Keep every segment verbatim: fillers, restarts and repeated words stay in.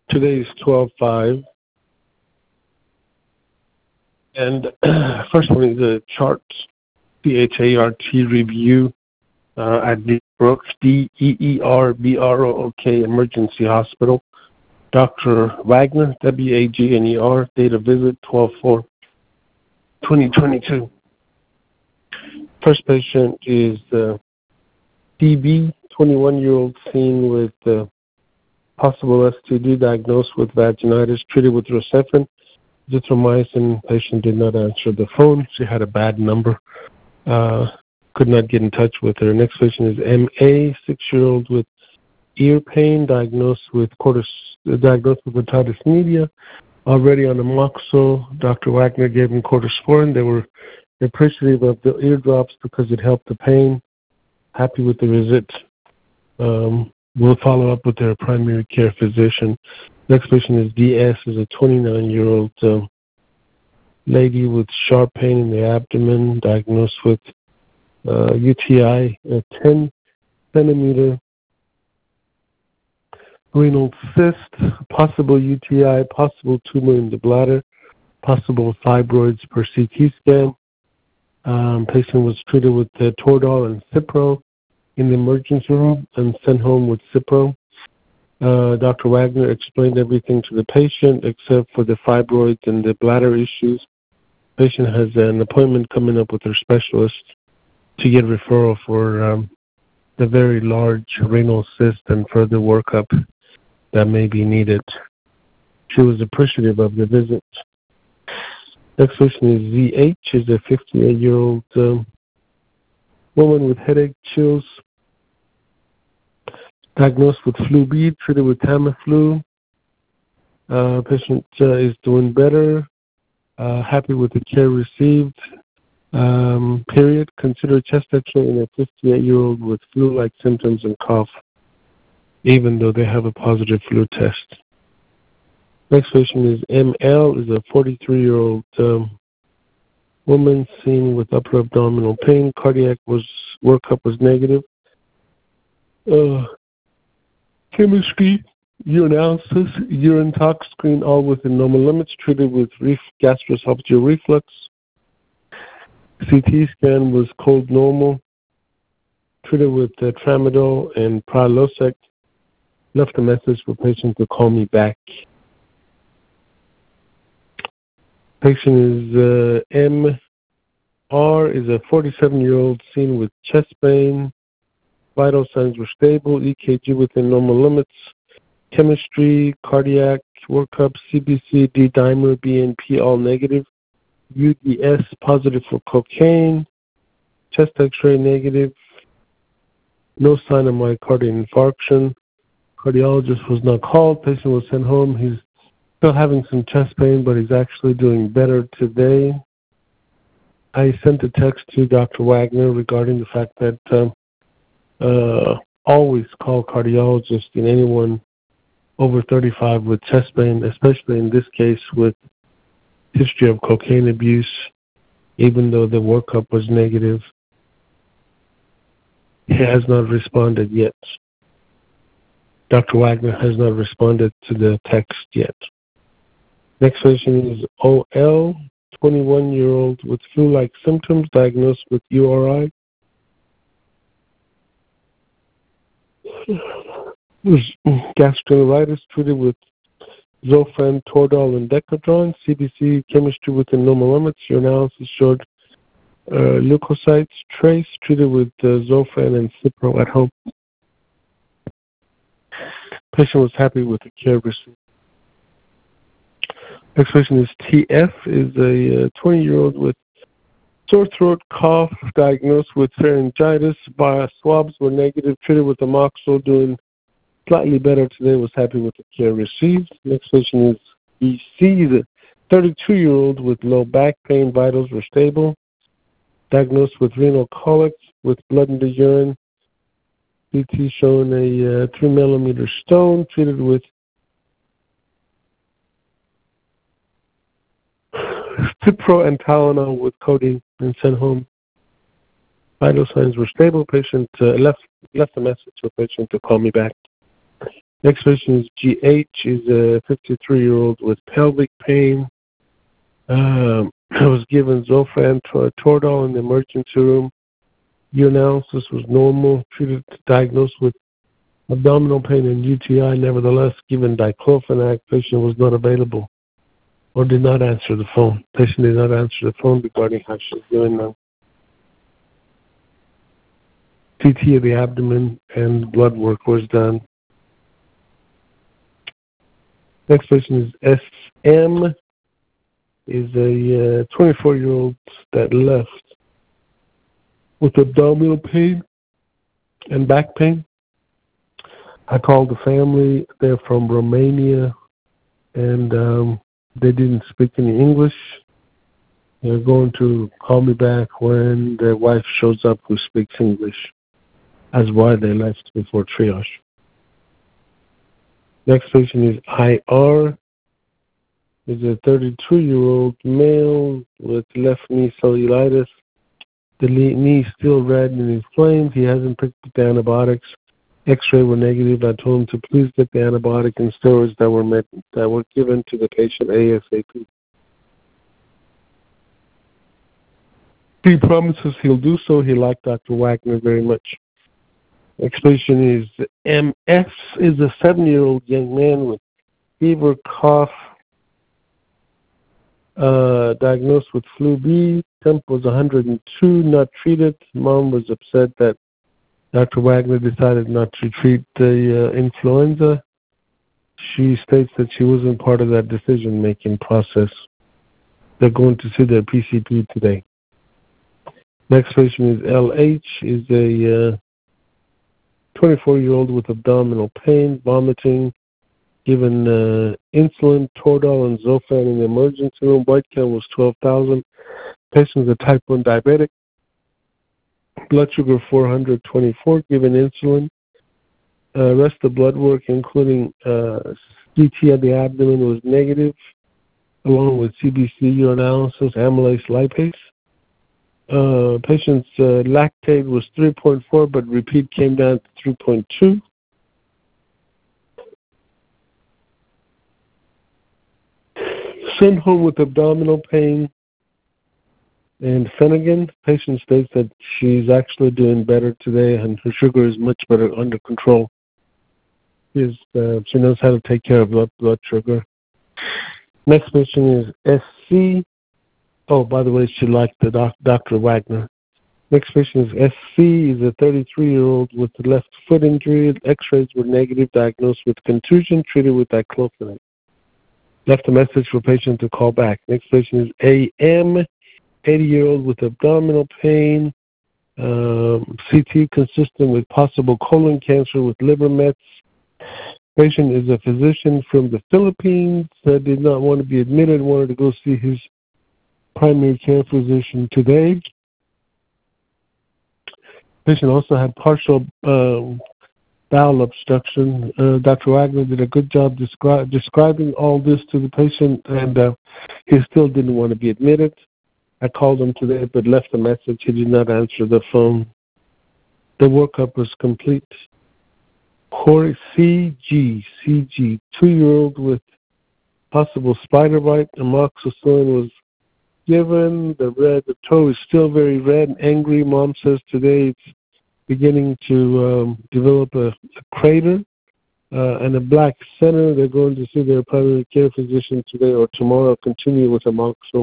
Today is twelve five. And first one is a chart, C H A R T review uh, at Deer Brook, D E E R B R O O K Emergency Hospital. Doctor Wagner, W A G N E R, date of visit twelve four twenty twenty-two. First patient is uh, D B, twenty-one-year-old seen with uh, possible S T D, diagnosed with vaginitis, treated with Rocephin, azithromycin. Patient did not answer the phone. She had a bad number. Uh, could not get in touch with her. Next patient is M A, six-year-old with ear pain, diagnosed with cortis, uh, diagnosed with otitis media, already on amoxil. Doctor Wagner gave him cortisporin. They were appreciative of the eardrops because it helped the pain. Happy with the visit. Um, we'll follow up with their primary care physician. Next patient is D S, is a twenty-nine-year-old um, lady with sharp pain in the abdomen, diagnosed with uh, U T I, a ten centimeter renal cyst, possible U T I, possible tumor in the bladder, possible fibroids per C T scan. Um, patient was treated with uh, Toradol and Cipro in the emergency room and sent home with Cipro. Uh, Doctor Wagner explained everything to the patient except for the fibroids and the bladder issues. Patient has an appointment coming up with her specialist to get referral for um, the very large renal cyst and further workup that may be needed. She was appreciative of the visit. Next question is Z H, is a fifty-eight-year-old um, woman with headache, chills, diagnosed with flu B, treated with Tamiflu. Uh, patient uh, is doing better, uh, happy with the care received. Um, period. Consider chest X-ray in a fifty-eight-year-old with flu-like symptoms and cough, even though they have a positive flu test. Next patient is M L, is a forty-three-year-old um, woman seen with upper abdominal pain. Cardiac was workup was negative. Uh, chemistry, urinalysis, urine tox screen, all within normal limits. Treated with ref- gastroesophageal reflux. C T scan was cold normal. Treated with uh, tramadol and Prilosec. Left a message for patient to call me back. Patient is uh, M R, is a forty-seven-year-old seen with chest pain. Vital signs were stable. E K G within normal limits. Chemistry, cardiac workup, C B C, D-dimer, B N P all negative. U D S positive for cocaine. Chest X-ray negative. No sign of myocardial infarction. Cardiologist was not called. Patient was sent home. He's still having some chest pain, but he's actually doing better today. I sent a text to Doctor Wagner regarding the fact that um, uh, always call cardiologists in anyone over thirty-five with chest pain, especially in this case with history of cocaine abuse, even though the workup was negative. He has not responded yet. Doctor Wagner has not responded to the text yet. Next patient is O L, twenty-one-year-old with flu-like symptoms, diagnosed with U R I. Gastroenteritis, treated with Zofran, Toradol, and Decadron. C B C, chemistry within normal limits. Your analysis showed uh, leukocytes trace, treated with uh, Zofran and Cipro at home. Patient was happy with the care received. Next patient is T F, is a twenty-year-old with sore throat, cough, diagnosed with pharyngitis. Bio swabs were negative, treated with amoxil, doing slightly better today, was happy with the care received. Next patient is E C, the thirty-two-year-old with low back pain, vitals were stable. Diagnosed with renal colic, with blood in the urine. C T showing a uh, three millimeter stone, treated with Cipro and Tylenol with codeine, and sent home. Vital signs were stable. Patient uh, left left a message for patient to call me back. Next patient is G H, is a fifty-three-year-old with pelvic pain. Um, was given Zofran Toradol in the emergency room. Urinalysis was normal. Treated, diagnosed with abdominal pain and U T I. Nevertheless, given diclofenac, patient was not available or did not answer the phone. Patient did not answer the phone regarding how she's doing now. C T of the abdomen and blood work was done. Next patient is S M, is a twenty-four-year-old that left with abdominal pain and back pain. I called the family. They're from Romania, and um, they didn't speak any English. They're going to call me back when their wife shows up who speaks English. That's why they left before triage. Next patient is I R. Is a thirty-two-year-old male with left knee cellulitis. The knee is still red and inflamed. He hasn't picked up the antibiotics. X-ray were negative. I told him to please get the antibiotic and steroids that were met, that were given to the patient ASAP. He promises he'll do so. He liked Doctor Wagner very much. Next patient is M S, is a seven-year-old young man with fever, cough, uh, diagnosed with flu B. Temp was one hundred two, not treated. Mom was upset that Doctor Wagner decided not to treat the uh, influenza. She states that she wasn't part of that decision-making process. They're going to see their P C P today. Next patient is L H, is a uh, twenty-four-year-old with abdominal pain, vomiting, given uh, insulin, Toradol, and Zofran in the emergency room. White count was twelve thousand. Patient is a type one diabetic. Blood sugar four hundred twenty-four, given insulin. Uh, rest of blood work, including uh, C T of the abdomen, was negative, along with C B C urinalysis, amylase, lipase. Uh, patient's uh, lactate was three point four, but repeat came down to three point two. Sent home with abdominal pain and Finnegan. Patient states that she's actually doing better today and her sugar is much better under control. Is, uh, she knows how to take care of blood, blood sugar. Next patient is S C. Oh, by the way, she liked the doc, Doctor Wagner. Next patient is S C. Is a thirty-three-year-old with a left foot injury. X-rays were negative, diagnosed with contusion, treated with diclofenac. Left a message for patient to call back. Next patient is A M, eighty-year-old with abdominal pain, um, C T consistent with possible colon cancer with liver mets. Patient is a physician from the Philippines that did not want to be admitted, wanted to go see his primary care physician today. Patient also had partial um, bowel obstruction. Uh, Doctor Wagner did a good job descri- describing all this to the patient, and uh, he still didn't want to be admitted. I called him today, but left a message. He did not answer the phone. The workup was complete. Corey C G, C G, two-year-old with possible spider bite. Amoxicillin was given. The red, the toe is still very red and angry. Mom says today it's beginning to um, develop a, a crater uh, and a black center. They're going to see their primary care physician today or tomorrow. Continue with amoxicillin.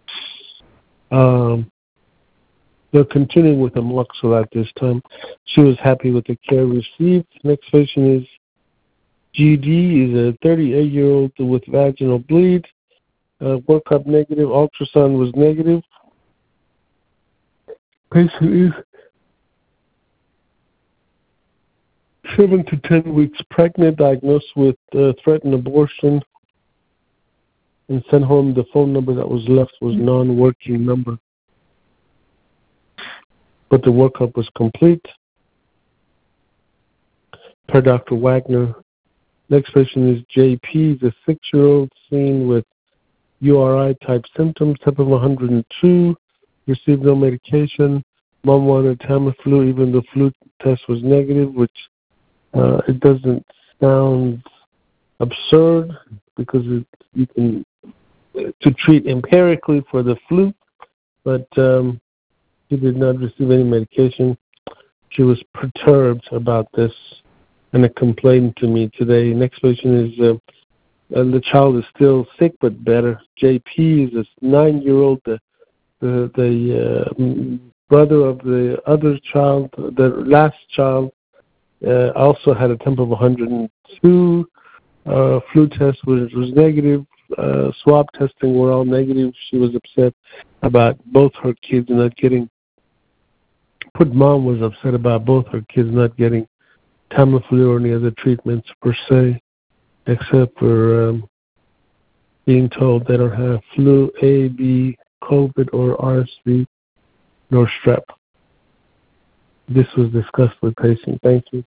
Um, they're continuing with amoxicillin at this time. She was happy with the care received. Next patient is G D, is a thirty-eight-year-old with vaginal bleed. Uh, workup negative. Ultrasound was negative. Patient is seven to ten weeks pregnant, diagnosed with uh, threatened abortion, and sent home. The phone number that was left was non-working number. But the workup was complete. Per Doctor Wagner. Next patient is J P, the six-year-old seen with U R I-type symptoms, type of one hundred two, received no medication. Mom wanted Tamiflu, even though flu test was negative, which uh, it doesn't sounds absurd because it, you can to treat empirically for the flu, but um, she did not receive any medication. She was perturbed about this, and it complained to me today. Next patient is, uh, and the child is still sick but better. J P is a nine-year-old, the the, the uh, brother of the other child, the last child, uh, also had a temp of one hundred two. Uh, flu test was, was negative. Uh, swab testing were all negative. She was upset about both her kids not getting. Put mom was upset about both her kids not getting Tamiflu or any other treatments per se, except for um, being told they don't have flu A, B, COVID, or R S V, nor strep. This was discussed with patient. Thank you.